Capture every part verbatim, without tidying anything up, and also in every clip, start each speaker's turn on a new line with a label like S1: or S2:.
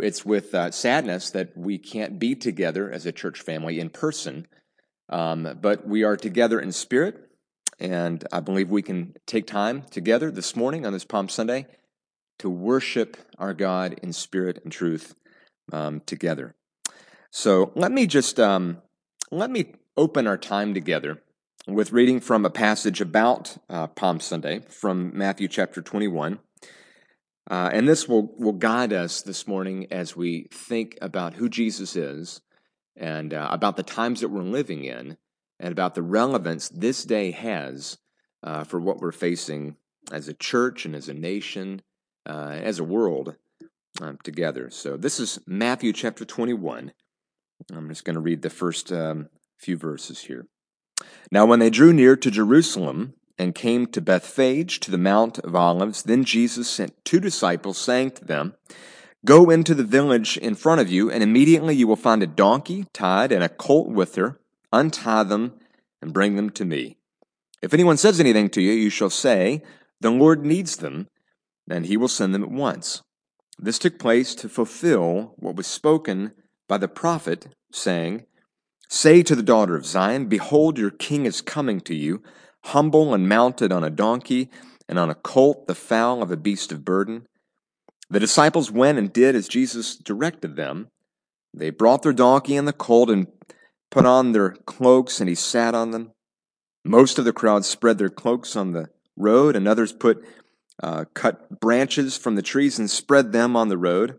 S1: it's with uh, sadness that we can't be together as a church family in person, um, but we are together in spirit, and I believe we can take time together this morning on this Palm Sunday to worship our God in spirit and truth um, together. So let me just um, let me open our time together with reading from a passage about uh, Palm Sunday from Matthew chapter twenty-one. Uh, and this will, will guide us this morning as we think about who Jesus is and uh, about the times that we're living in and about the relevance this day has uh, for what we're facing as a church and as a nation, uh, as a world um, together. So this is Matthew chapter twenty-one. I'm just going to read the first um, few verses here. Now when they drew near to Jerusalem and came to Bethphage, to the Mount of Olives, then Jesus sent two disciples, saying to them, "Go into the village in front of you, and immediately you will find a donkey tied and a colt with her. Untie them and bring them to me. If anyone says anything to you, you shall say, 'The Lord needs them,' and he will send them at once." This took place to fulfill what was spoken by the prophet, saying, "Say to the daughter of Zion, Behold, your king is coming to you, humble and mounted on a donkey, and on a colt, the foal of a beast of burden." The disciples went and did as Jesus directed them. They brought their donkey and the colt and put on their cloaks, and he sat on them. Most of the crowd spread their cloaks on the road, and others put uh, cut branches from the trees and spread them on the road.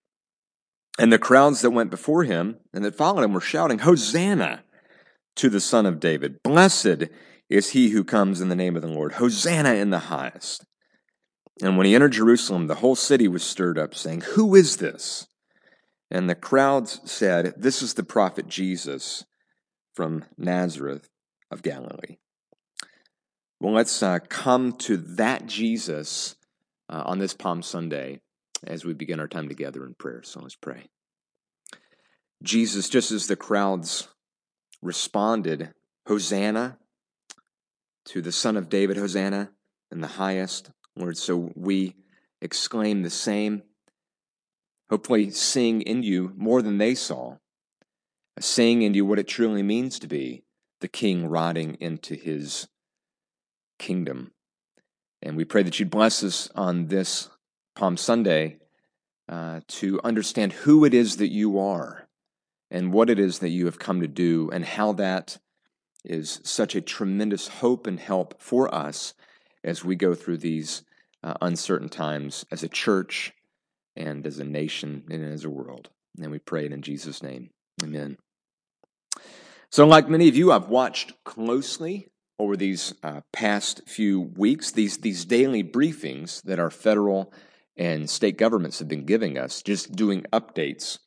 S1: And the crowds that went before him and that followed him were shouting, "Hosanna to the Son of David! Blessed is he who comes in the name of the Lord! Hosanna in the highest!" And when he entered Jerusalem, the whole city was stirred up, saying, "Who is this?" And the crowds said, "This is the prophet Jesus from Nazareth of Galilee." Well, let's uh, come to that Jesus uh, on this Palm Sunday as we begin our time together in prayer. So let's pray. Jesus, just as the crowds responded, "Hosanna to the Son of David, Hosanna in the highest," Lord, so we exclaim the same, hopefully seeing in you more than they saw, seeing in you what it truly means to be the King riding into his kingdom. And we pray that you'd bless us on this Palm Sunday uh, to understand who it is that you are and what it is that you have come to do and how that is such a tremendous hope and help for us as we go through these uh, uncertain times as a church and as a nation and as a world. And we pray it in Jesus' name. Amen. So like many of you, I've watched closely over these uh, past few weeks, these, these daily briefings that our federal and state governments have been giving us, just doing updates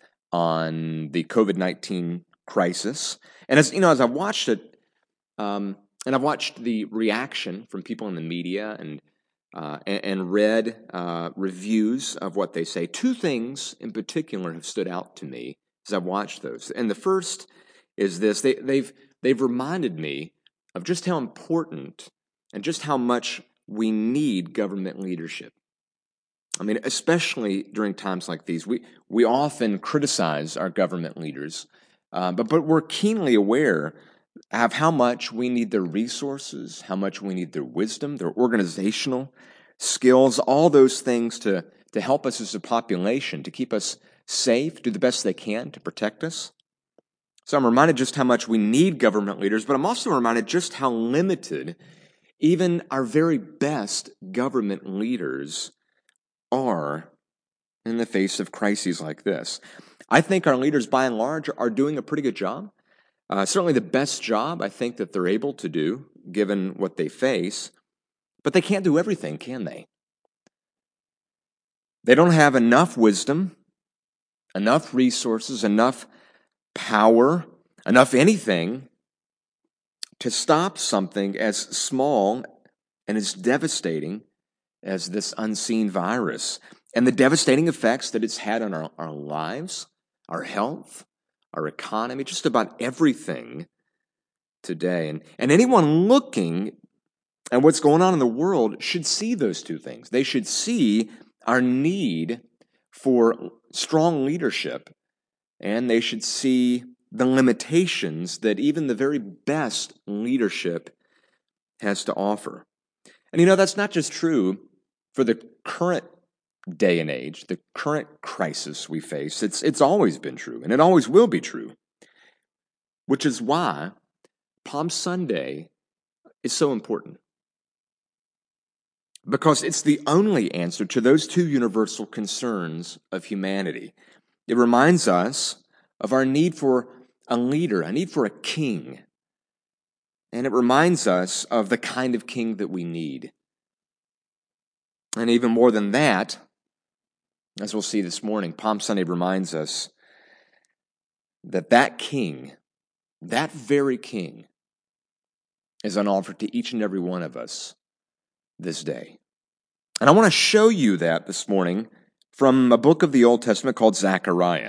S1: on the covid nineteen crisis. And as you know, as I've watched it, um, and I've watched the reaction from people in the media and uh, and, and read uh, reviews of what they say, two things in particular have stood out to me as I've watched those. And the first is this: they, they've they've reminded me of just how important and just how much we need government leadership. I mean, especially during times like these, we, we often criticize our government leaders, uh, but, but we're keenly aware of how much we need their resources, how much we need their wisdom, their organizational skills, all those things to, to help us as a population, to keep us safe, do the best they can to protect us. So I'm reminded just how much we need government leaders, but I'm also reminded just how limited even our very best government leaders are in the face of crises like this. I think our leaders, by and large, are doing a pretty good job. Uh, certainly the best job I think that they're able to do, given what they face. But they can't do everything, can they? They don't have enough wisdom, enough resources, enough power, enough anything to stop something as small and as devastating as this unseen virus and the devastating effects that it's had on our, our lives, our health, our economy, just about everything today. And, and anyone looking at what's going on in the world should see those two things. They should see our need for strong leadership, and they should see the limitations that even the very best leadership has to offer. And you know, that's not just true for the current day and age, the current crisis we face. It's, it's always been true, and it always will be true, which is why Palm Sunday is so important. Because it's the only answer to those two universal concerns of humanity. It reminds us of our need for a leader, a need for a king. And it reminds us of the kind of king that we need. And even more than that, as we'll see this morning, Palm Sunday reminds us that that king, that very king, is on offer to each and every one of us this day. And I want to show you that this morning from a book of the Old Testament called Zechariah.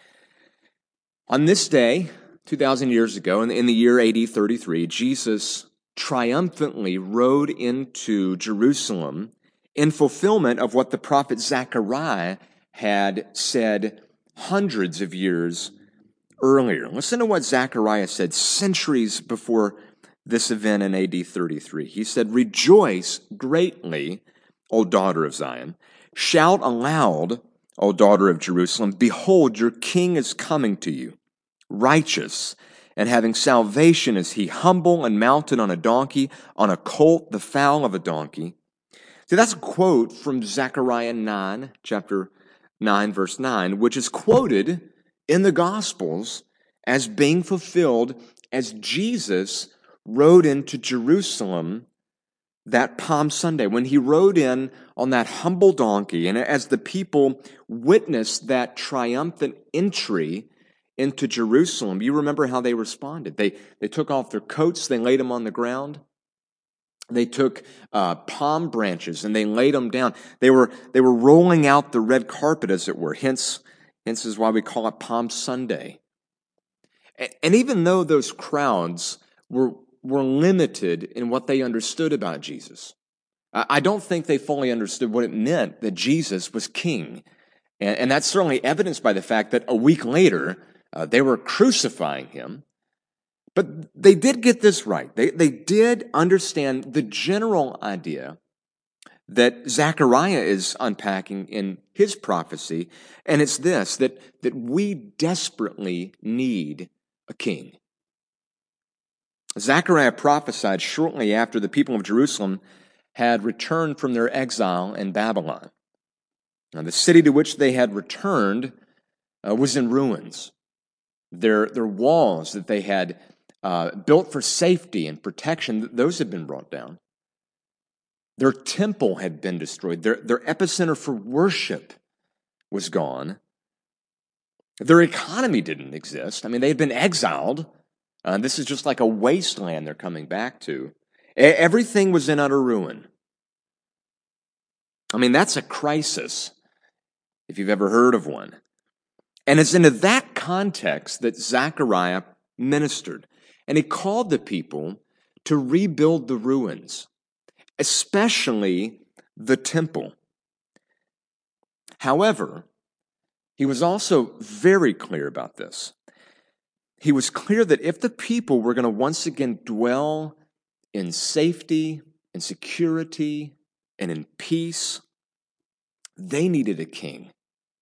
S1: On this day, two thousand years ago, in the year A D thirty-three, Jesus triumphantly rode into Jerusalem in fulfillment of what the prophet Zechariah had said hundreds of years earlier. Listen to what Zechariah said centuries before this event in A D thirty-three. He said, "Rejoice greatly, O daughter of Zion. Shout aloud, O daughter of Jerusalem. Behold, your king is coming to you. Righteous and having salvation is he, humble and mounted on a donkey, on a colt, the foal of a donkey." See, that's a quote from Zechariah nine, chapter nine, verse nine, which is quoted in the Gospels as being fulfilled as Jesus rode into Jerusalem that Palm Sunday, when he rode in on that humble donkey, and as the people witnessed that triumphant entry into Jerusalem, you remember how they responded. They, they took off their coats, they laid them on the ground. They took uh, palm branches and they laid them down. They were, they were rolling out the red carpet, as it were. Hence, hence is why we call it Palm Sunday. And, and even though those crowds were, were limited in what they understood about Jesus, I, I don't think they fully understood what it meant that Jesus was king. And, and that's certainly evidenced by the fact that a week later, uh, they were crucifying him. But they did get this right. They, they did understand the general idea that Zechariah is unpacking in his prophecy, and it's this, that, that we desperately need a king. Zechariah prophesied shortly after the people of Jerusalem had returned from their exile in Babylon. Now, the city to which they had returned uh, was in ruins. Their, their walls that they had Uh, built for safety and protection, those had been brought down. Their temple had been destroyed. Their, their epicenter for worship was gone. Their economy didn't exist. I mean, they had been exiled. Uh, this is just like a wasteland they're coming back to. E- everything was in utter ruin. I mean, that's a crisis, if you've ever heard of one. And it's into that context that Zechariah ministered. And he called the people to rebuild the ruins, especially the temple. However, he was also very clear about this. He was clear that if the people were going to once again dwell in safety and security and in peace, they needed a king.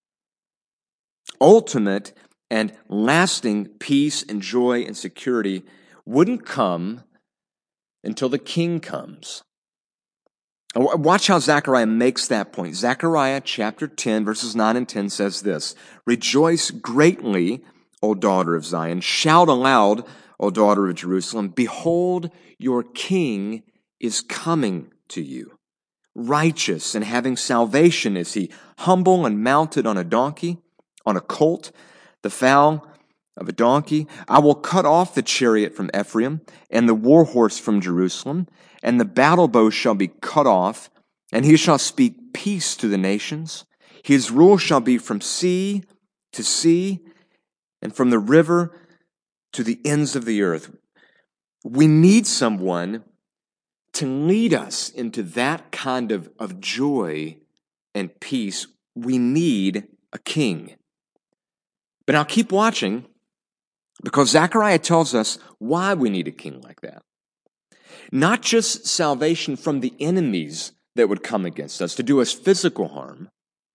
S1: Ultimate and lasting peace and joy and security wouldn't come until the king comes. Watch how Zechariah makes that point. Zechariah chapter ten, verses nine and ten says this, "Rejoice greatly, O daughter of Zion. Shout aloud, O daughter of Jerusalem. Behold, your king is coming to you. Righteous and having salvation is he, humble and mounted on a donkey, on a colt, the foal of a donkey. I will cut off the chariot from Ephraim and the war horse from Jerusalem, and the battle bow shall be cut off, and he shall speak peace to the nations. His rule shall be from sea to sea, and from the river to the ends of the earth." We need someone to lead us into that kind of, of joy and peace. We need a king. But now keep watching, because Zechariah tells us why we need a king like that. Not just salvation from the enemies that would come against us to do us physical harm,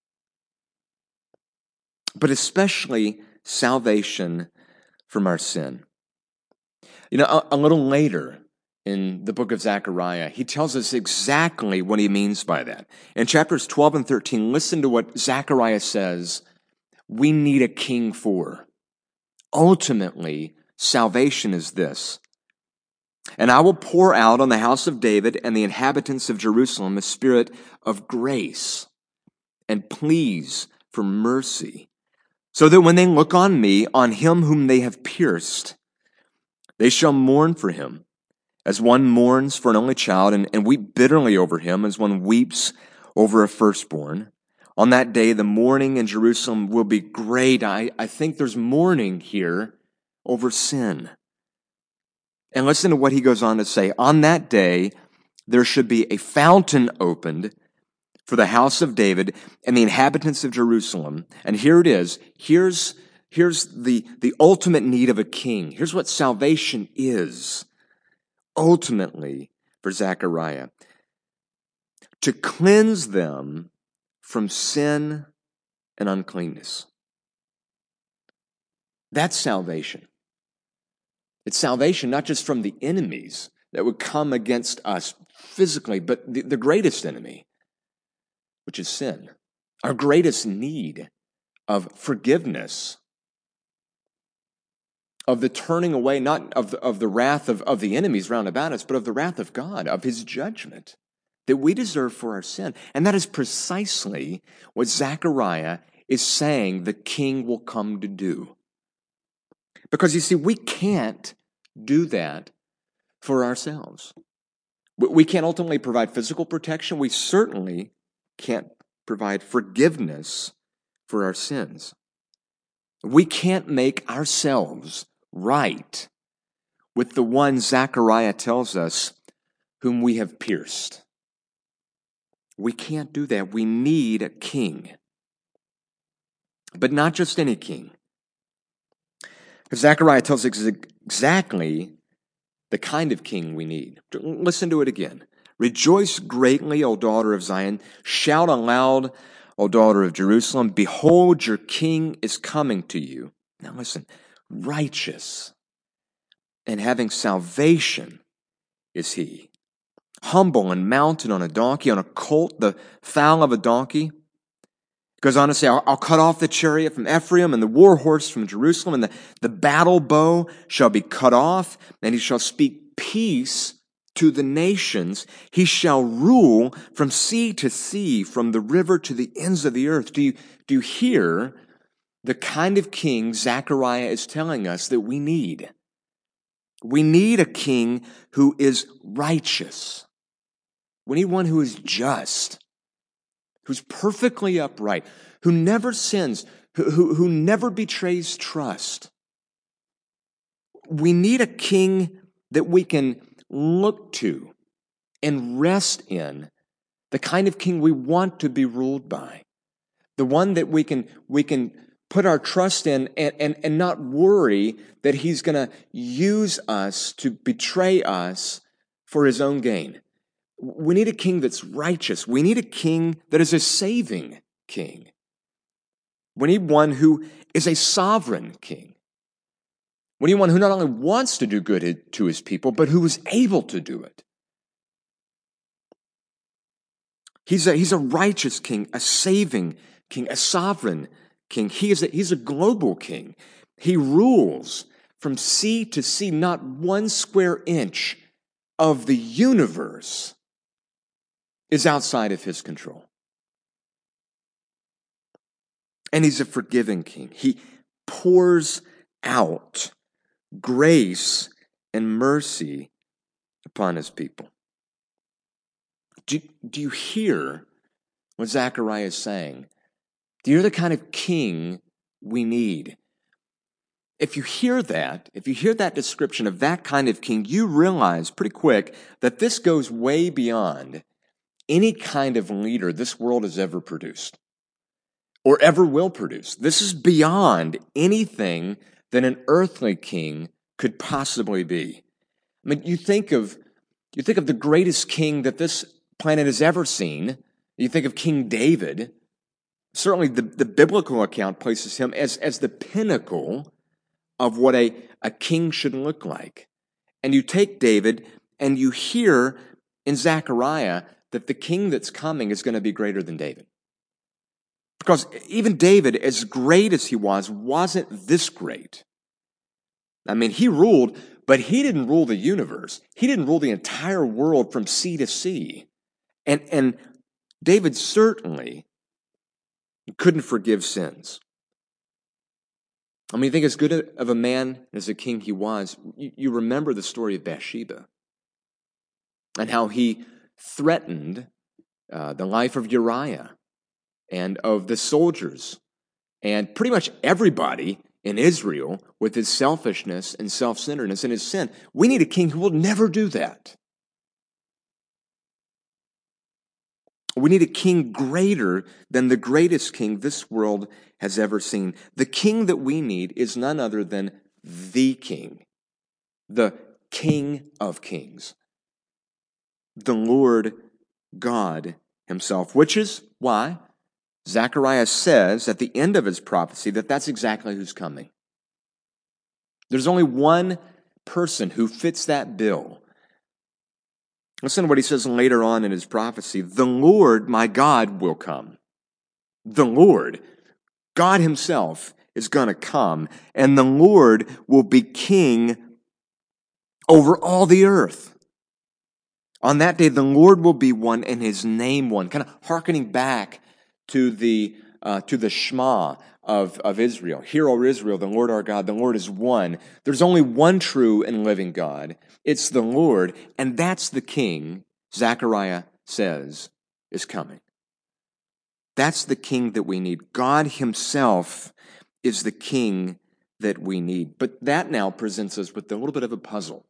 S1: but especially salvation from our sin. You know, a, a little later in the book of Zechariah, he tells us exactly what he means by that. In chapters twelve and thirteen, listen to what Zechariah says we need a king for. Ultimately, salvation is this: "And I will pour out on the house of David and the inhabitants of Jerusalem a spirit of grace and pleas for mercy, so that when they look on me, on him whom they have pierced, they shall mourn for him, as one mourns for an only child, and, and weep bitterly over him, as one weeps over a firstborn. On that day, the mourning in Jerusalem will be great." I, I think there's mourning here over sin. And listen to what he goes on to say. "On that day, there should be a fountain opened for the house of David and the inhabitants of Jerusalem." And here it is. Here's, here's the, the ultimate need of a king. Here's what salvation is. Ultimately, for Zechariah, to cleanse them from sin and uncleanness. That's salvation. It's salvation not just from the enemies that would come against us physically, but the, the greatest enemy, which is sin. Our greatest need of forgiveness, of the turning away, not of the, of the wrath of, of the enemies round about us, but of the wrath of God, of his judgment that we deserve for our sin. And that is precisely what Zechariah is saying the king will come to do. Because you see, we can't do that for ourselves. We can't ultimately provide physical protection. We certainly can't provide forgiveness for our sins. We can't make ourselves right with the one Zechariah tells us whom we have pierced. We can't do that. We need a king. But not just any king. Zechariah tells us exactly the kind of king we need. Listen to it again. "Rejoice greatly, O daughter of Zion. Shout aloud, O daughter of Jerusalem. Behold, your king is coming to you." Now listen. "Righteous and having salvation is he. Humble and mounted on a donkey, on a colt, the foal of a donkey." Goes on to say, I'll, I'll cut off the chariot from Ephraim and the war horse from Jerusalem, and the, the battle bow shall be cut off, and he shall speak peace to the nations. He shall rule from sea to sea, from the river to the ends of the earth. Do you, do you hear the kind of king Zechariah is telling us that we need? We need a king who is righteous. We need one who is just, who's perfectly upright, who never sins, who, who, who never betrays trust. We need a king that we can look to and rest in, the kind of king we want to be ruled by, the one that we can, we can put our trust in and, and, and not worry that he's going to use us to betray us for his own gain. We need a king that's righteous. We need a king that is a saving king. We need one who is a sovereign king. We need one who not only wants to do good to his people, but who is able to do it. He's a, he's a righteous king, a saving king, a sovereign king. He is a, he's a global king. He rules from sea to sea, not one square inch of the universe is outside of his control. And he's a forgiving king. He pours out grace and mercy upon his people. Do, do you hear what Zechariah is saying? Do you hear the kind of king we need? If you hear that, if you hear that description of that kind of king, you realize pretty quick that this goes way beyond any kind of leader this world has ever produced. or ever will produce. This is beyond anything that an earthly king could possibly be. I mean, you think of you think of the greatest king that this planet has ever seen. You think of King David. Certainly the, the biblical account places him as, as the pinnacle of what a, a king should look like. And you take David and you hear in Zechariah that the king that's coming is going to be greater than David. Because even David, as great as he was, wasn't this great. I mean, he ruled, but he didn't rule the universe. He didn't rule the entire world from sea to sea. And, and David certainly couldn't forgive sins. I mean, you think as good of a man as a king he was, you, you remember the story of Bathsheba and how he threatened uh, the life of Uriah and of the soldiers and pretty much everybody in Israel with his selfishness and self-centeredness and his sin. We need a king who will never do that. We need a king greater than the greatest king this world has ever seen. The king that we need is none other than the king, the King of Kings, the Lord God himself, which is why Zechariah says at the end of his prophecy that that's exactly who's coming. There's only one person who fits that bill. Listen to what he says later on in his prophecy. The Lord, my God, will come. The Lord, God himself, is going to come, and the Lord will be king over all the earth. On that day, the Lord will be one and his name one, kind of hearkening back to the uh, to the Shema of, of Israel. Hear, O Israel, the Lord our God, the Lord is one. There's only one true and living God. It's the Lord, and that's the king, Zechariah says, is coming. That's the king that we need. God himself is the king that we need. But that now presents us with a little bit of a puzzle.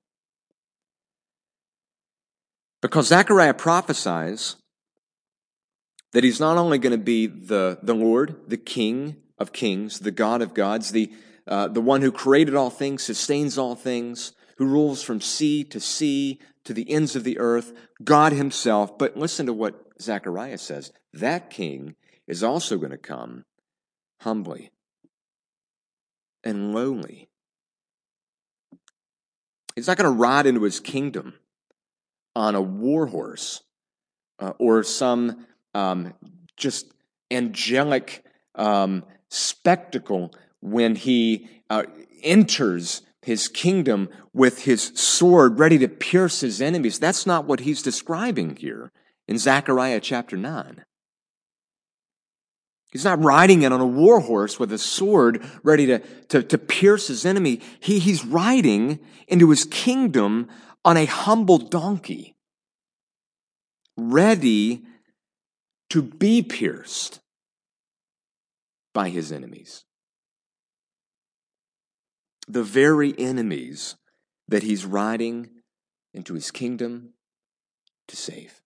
S1: Because Zechariah prophesies that he's not only going to be the, the Lord, the King of kings, the God of gods, the, uh, the one who created all things, sustains all things, who rules from sea to sea to the ends of the earth, God himself. But listen to what Zechariah says. That king is also going to come humbly and lowly. He's not going to ride into his kingdom on a war horse uh, or some um, just angelic um, spectacle when he uh, enters his kingdom with his sword ready to pierce his enemies. That's not what he's describing here in Zechariah chapter nine. He's not riding in on a war horse with a sword ready to, to, to pierce his enemy. He, he's riding into his kingdom on a humble donkey, ready to be pierced by his enemies. The very enemies that he's riding into his kingdom to save.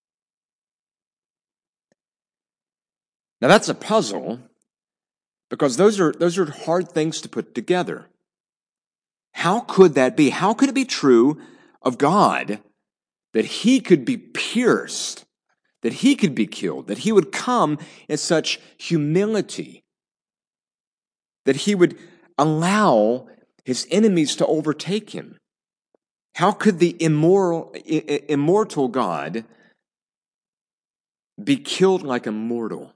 S1: Now that's a puzzle because those are, those are hard things to put together. How could that be? How could it be true of God that he could be pierced, that he could be killed, that he would come in such humility, that he would allow his enemies to overtake him? How could the immoral, immortal God be killed like a mortal?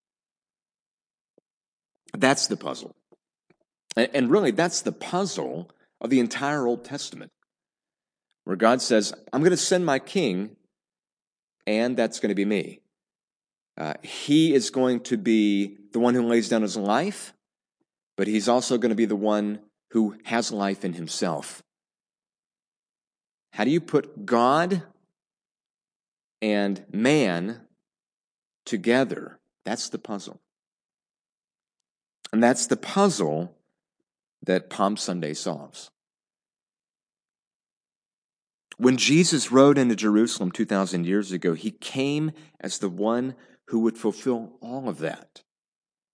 S1: That's the puzzle. And really, that's the puzzle of the entire Old Testament, where God says, I'm going to send my king, and that's going to be me. Uh, he is going to be the one who lays down his life, but he's also going to be the one who has life in himself. How do you put God and man together? That's the puzzle. And that's the puzzle that Palm Sunday solves. When Jesus rode into Jerusalem two thousand years ago, he came as the one who would fulfill all of that.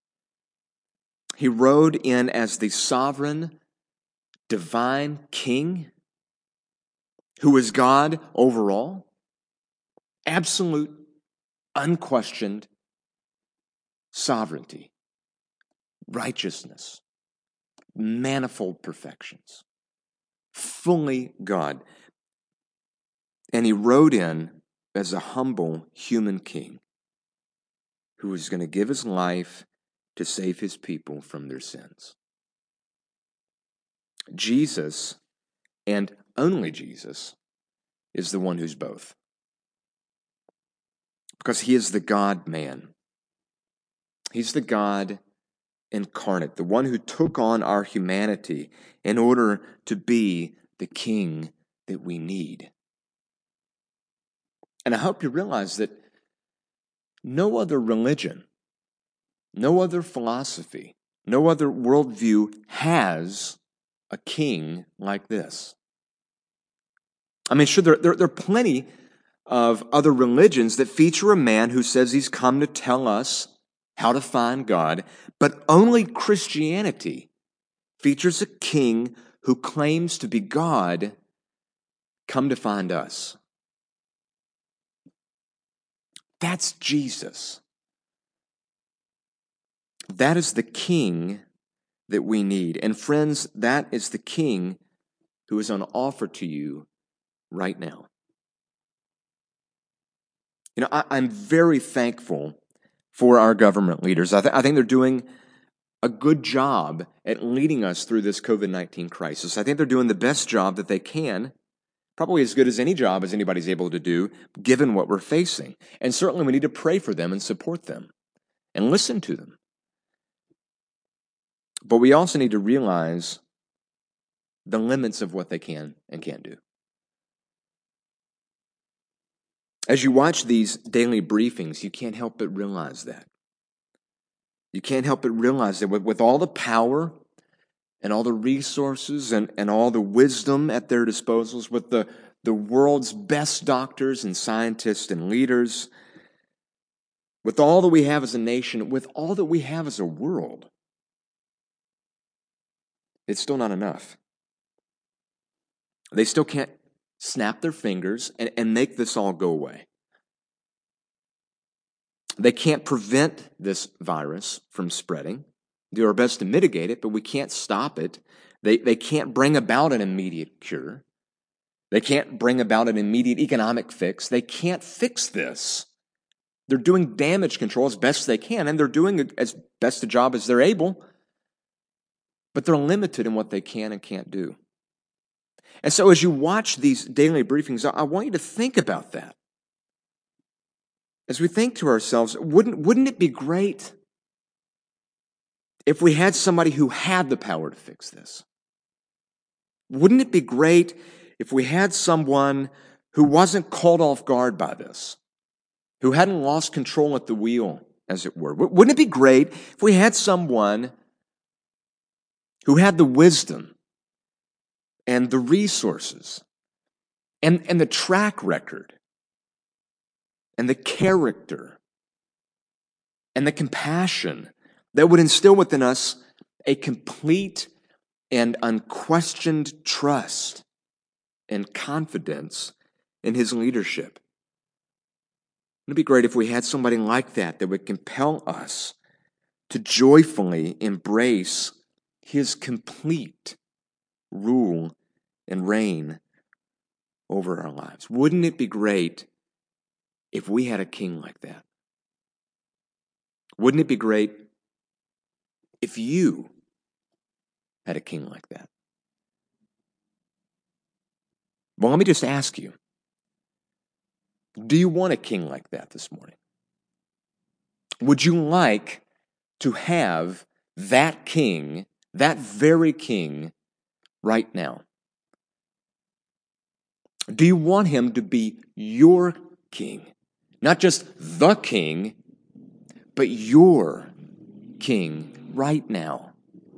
S1: He rode in as the sovereign, divine king who is God over all. Absolute, unquestioned sovereignty, righteousness, manifold perfections, fully God. And he rode in as a humble human king who was going to give his life to save his people from their sins. Jesus, and only Jesus, is the one who's both. Because he is the God-man. He's the God incarnate, the one who took on our humanity in order to be the king that we need. And I hope you realize that no other religion, no other philosophy, no other worldview has a king like this. I mean, sure, there, there, there are plenty of other religions that feature a man who says he's come to tell us how to find God, but only Christianity features a king who claims to be God come to find us. That's Jesus. That is the king that we need. And friends, that is the king who is on offer to you right now. You know, I, I'm very thankful for our government leaders. I, th- I think they're doing a good job at leading us through this covid nineteen crisis. I think they're doing the best job that they can, probably as good as any job as anybody's able to do, given what we're facing. And certainly we need to pray for them and support them and listen to them. But we also need to realize the limits of what they can and can't do. As you watch these daily briefings, you can't help but realize that. You can't help but realize that with, with all the power and all the resources and, and all the wisdom at their disposals, with the, the world's best doctors and scientists and leaders, with all that we have as a nation, with all that we have as a world, it's still not enough. They still can't snap their fingers and, and make this all go away. They can't prevent this virus from spreading. They do our best to mitigate it, but we can't stop it. They, they can't bring about an immediate cure. They can't bring about an immediate economic fix. They can't fix this. They're doing damage control as best they can, and they're doing as best a job as they're able, but they're limited in what they can and can't do. And so as you watch these daily briefings, I want you to think about that. As we think to ourselves, wouldn't, wouldn't it be great if we had somebody who had the power to fix this? Wouldn't it be great if we had someone who wasn't caught off guard by this, who hadn't lost control at the wheel, as it were? Wouldn't it be great if we had someone who had the wisdom and the resources and, and the track record and the character and the compassion that would instill within us a complete and unquestioned trust and confidence in his leadership? It'd be great if we had somebody like that that would compel us to joyfully embrace his complete rule and reign over our lives. Wouldn't it be great if we had a king like that? Wouldn't it be great if you had a king like that? Well, let me just ask you, do you want a king like that this morning? Would you like to have that king, that very king, right now? Do you want him to be your king? Not just the king, but your king right now.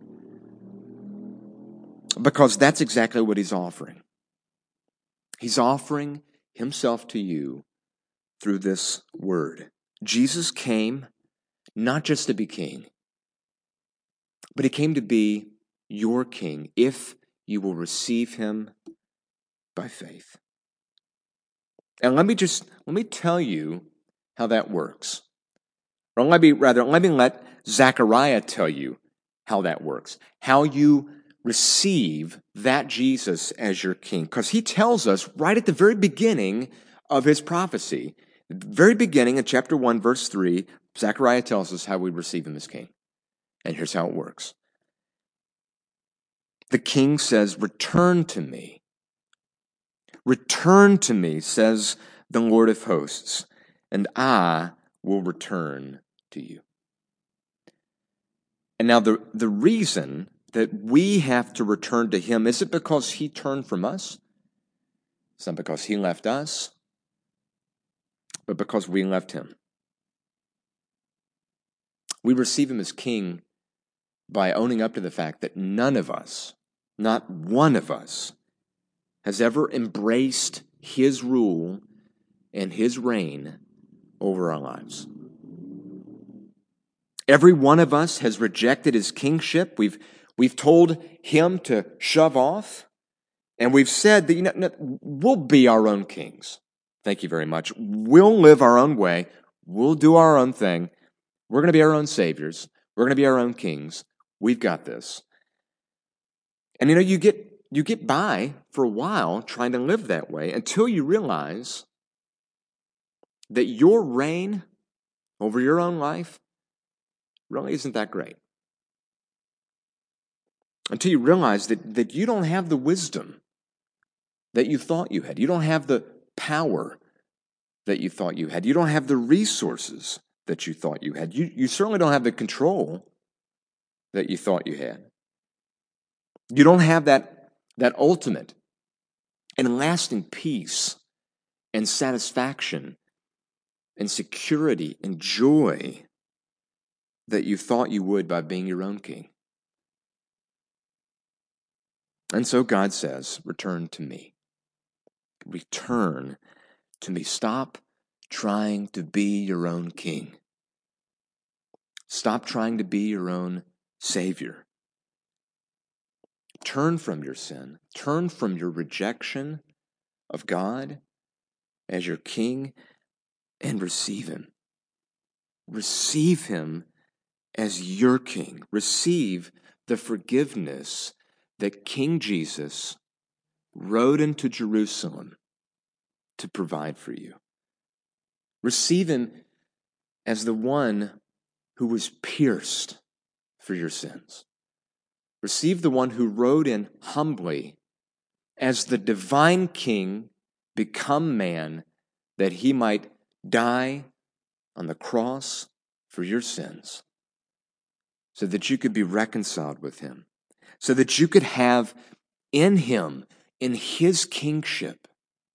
S1: Because that's exactly what he's offering. He's offering himself to you through this word. Jesus came not just to be king, but he came to be your king if you will receive him by faith. And let me just, let me tell you how that works. Or let me, rather, let me let Zechariah tell you how that works. How you receive that Jesus as your king. Because he tells us right at the very beginning of his prophecy, the very beginning of chapter one, verse three, Zechariah tells us how we receive him as king. And here's how it works. The king says, "Return to me. Return to me, says the Lord of hosts, and I will return to you." And now the, the reason that we have to return to him isn't because he turned from us. It's not because he left us, but because we left him. We receive him as king by owning up to the fact that none of us, not one of us, has ever embraced his rule and his reign over our lives. Every one of us has rejected his kingship. We've, we've told him to shove off, and we've said that, you know, no, we'll be our own kings. Thank you very much. We'll live our own way. We'll do our own thing. We're going to be our own saviors. We're going to be our own kings. We've got this. And you know, you get you get by for a while trying to live that way until you realize that your reign over your own life really isn't that great. Until you realize that, that you don't have the wisdom that you thought you had. You don't have the power that you thought you had. You don't have the resources that you thought you had. You, you certainly don't have the control that you thought you had. You don't have that that ultimate and lasting peace and satisfaction and security and joy that you thought you would by being your own king. And so God says, return to me. Return to me. Stop trying to be your own king. Stop trying to be your own savior. Turn from your sin. Turn from your rejection of God as your king and receive him. Receive him as your king. Receive the forgiveness that King Jesus rode into Jerusalem to provide for you. Receive him as the one who was pierced for your sins. Receive the one who rode in humbly as the divine king become man that he might die on the cross for your sins so that you could be reconciled with him, so that you could have in him, in his kingship,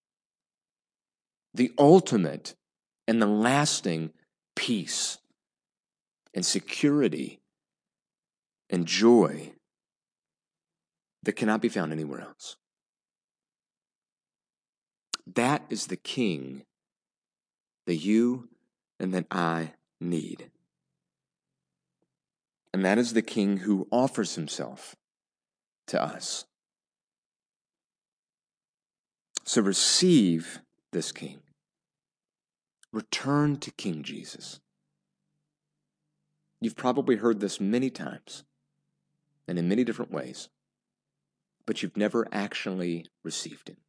S1: the ultimate and the lasting peace and security and joy that cannot be found anywhere else. That is the king that you and that I need. And that is the king who offers himself to us. So receive this king. Return to King Jesus. You've probably heard this many times and in many different ways, but you've never actually received him.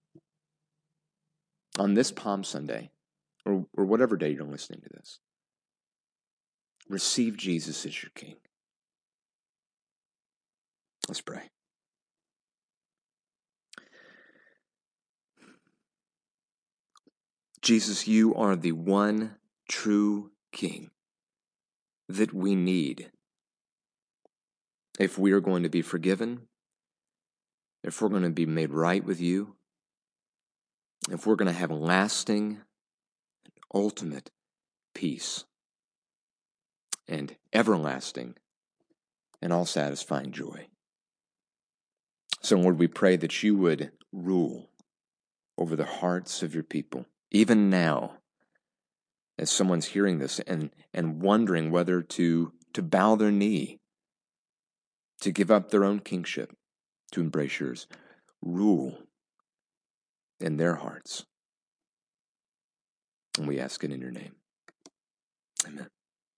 S1: On this Palm Sunday, or, or whatever day you're listening to this, receive Jesus as your king. Let's pray. Jesus, you are the one true king that we need if we are going to be forgiven, if we're going to be made right with you, if we're going to have lasting, ultimate peace and everlasting and all-satisfying joy. So, Lord, we pray that you would rule over the hearts of your people, even now, as someone's hearing this and, and wondering whether to, to bow their knee to give up their own kingship, to embrace yours. Rule in their hearts. And we ask it in your name. Amen.